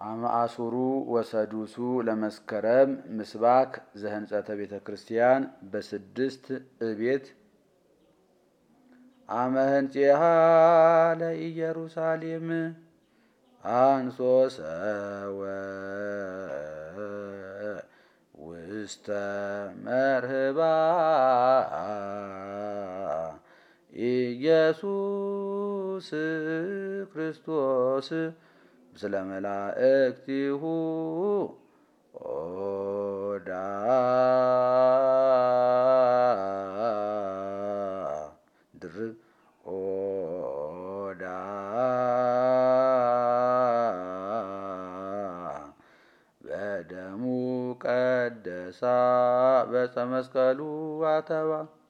አማአሱሩ ወሰዱሱ ለመስከረም ምስባክ ዘህንጸተ ቤተ ክርስቲያን በስድስት እቤት አመህንጺሃ ለኢየሩሳሌም አንሶ ሰወ ውስተ መርህባ ኢየሱስ ክርስቶስ ምስለ መላእክቲሁ ኦዳ ድርብ ኦዳ በደሙ ቀደሳ በፀ መስቀሉ አተባ